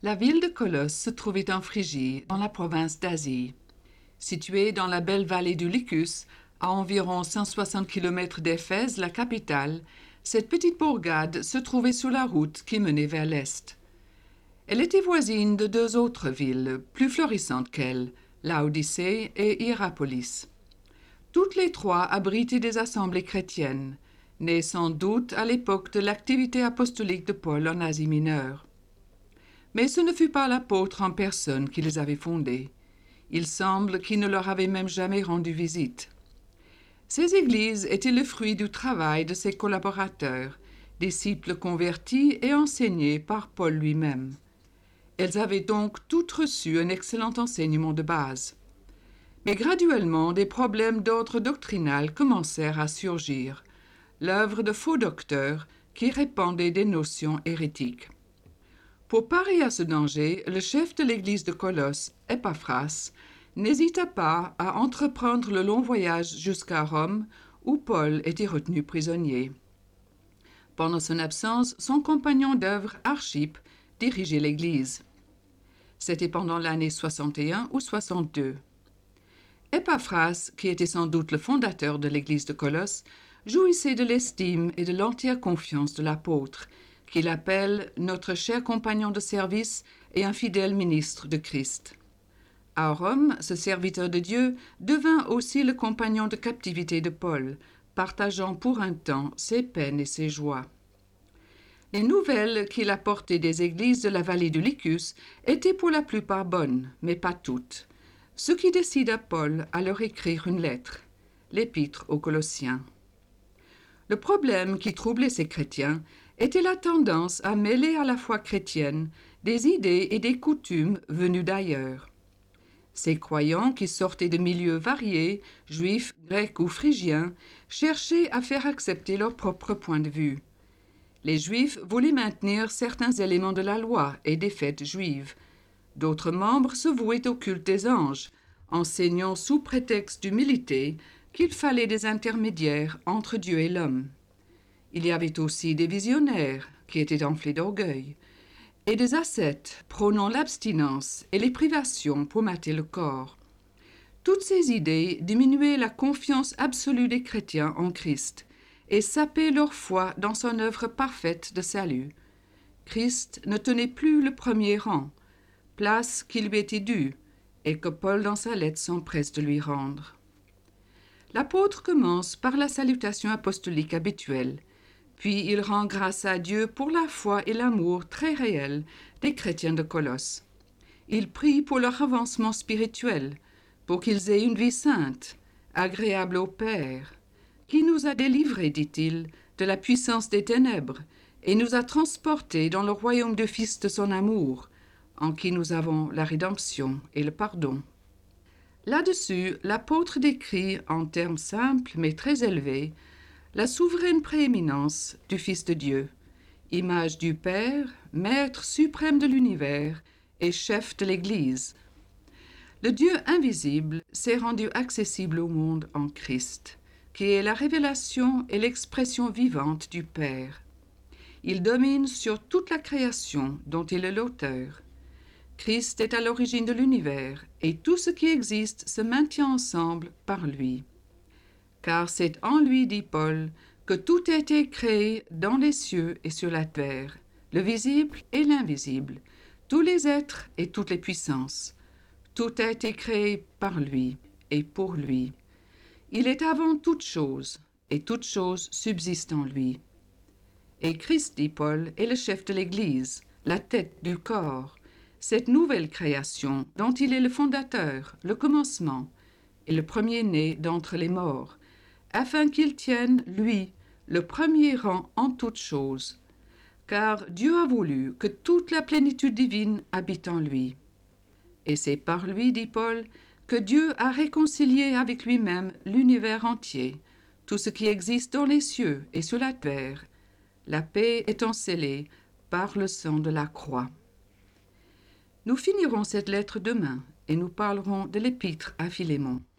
La ville de Colosse se trouvait en Phrygie, dans la province d'Asie. Située dans la belle vallée du Lycus, à environ 160 km d'Éphèse, la capitale, cette petite bourgade se trouvait sur la route qui menait vers l'est. Elle était voisine de deux autres villes, plus florissantes qu'elle, Laodicée et Hiérapolis. Toutes les trois abritaient des assemblées chrétiennes, nées sans doute à l'époque de l'activité apostolique de Paul en Asie mineure. Mais ce ne fut pas l'apôtre en personne qui les avait fondées. Il semble qu'il ne leur avait même jamais rendu visite. Ces églises étaient le fruit du travail de ses collaborateurs, disciples convertis et enseignés par Paul lui-même. Elles avaient donc toutes reçu un excellent enseignement de base. Mais graduellement, des problèmes d'ordre doctrinal commencèrent à surgir, l'œuvre de faux docteurs qui répandaient des notions hérétiques. Pour parer à ce danger, le chef de l'église de Colosse, Épaphras, n'hésita pas à entreprendre le long voyage jusqu'à Rome, où Paul était retenu prisonnier. Pendant son absence, son compagnon d'œuvre, Archippe, dirigeait l'église. C'était pendant l'année 61 ou 62. Épaphras, qui était sans doute le fondateur de l'église de Colosse, jouissait de l'estime et de l'entière confiance de l'apôtre, qu'il appelle notre cher compagnon de service et un fidèle ministre de Christ. À Rome, ce serviteur de Dieu devint aussi le compagnon de captivité de Paul, partageant pour un temps ses peines et ses joies. Les nouvelles qu'il apportait des églises de la vallée du Lycus étaient pour la plupart bonnes, mais pas toutes, ce qui décida Paul à leur écrire une lettre, l'Épître aux Colossiens. Le problème qui troublait ces chrétiens était la tendance à mêler à la foi chrétienne des idées et des coutumes venues d'ailleurs. Ces croyants qui sortaient de milieux variés, juifs, grecs ou phrygiens, cherchaient à faire accepter leur propre point de vue. Les Juifs voulaient maintenir certains éléments de la loi et des fêtes juives. D'autres membres se vouaient au culte des anges, enseignant sous prétexte d'humilité qu'il fallait des intermédiaires entre Dieu et l'homme. Il y avait aussi des visionnaires qui étaient enflés d'orgueil, et des ascètes prônant l'abstinence et les privations pour mater le corps. Toutes ces idées diminuaient la confiance absolue des chrétiens en Christ et sapaient leur foi dans son œuvre parfaite de salut. Christ ne tenait plus le premier rang, place qui lui était due et que Paul dans sa lettre s'empresse de lui rendre. L'apôtre commence par la salutation apostolique habituelle, puis il rend grâce à Dieu pour la foi et l'amour très réels des chrétiens de Colosse. Il prie pour leur avancement spirituel, pour qu'ils aient une vie sainte, agréable au Père, qui nous a délivrés, dit-il, de la puissance des ténèbres et nous a transportés dans le royaume du Fils de son amour, en qui nous avons la rédemption et le pardon. Là-dessus, l'apôtre décrit, en termes simples mais très élevés, la souveraine prééminence du Fils de Dieu, image du Père, maître suprême de l'univers et chef de l'Église. Le Dieu invisible s'est rendu accessible au monde en Christ, qui est la révélation et l'expression vivante du Père. Il domine sur toute la création dont il est l'auteur. Christ est à l'origine de l'univers et tout ce qui existe se maintient ensemble par lui. Car c'est en lui, dit Paul, que tout a été créé dans les cieux et sur la terre, le visible et l'invisible, tous les êtres et toutes les puissances. Tout a été créé par lui et pour lui. Il est avant toute chose, et toute chose subsiste en lui. Et Christ, dit Paul, est le chef de l'Église, la tête du corps, cette nouvelle création dont il est le fondateur, le commencement, et le premier-né d'entre les morts, afin qu'il tienne, lui, le premier rang en toutes choses. Car Dieu a voulu que toute la plénitude divine habite en lui. Et c'est par lui, dit Paul, que Dieu a réconcilié avec lui-même l'univers entier, tout ce qui existe dans les cieux et sur la terre, la paix étant scellée par le sang de la croix. Nous finirons cette lettre demain et nous parlerons de l'épître à Philémon.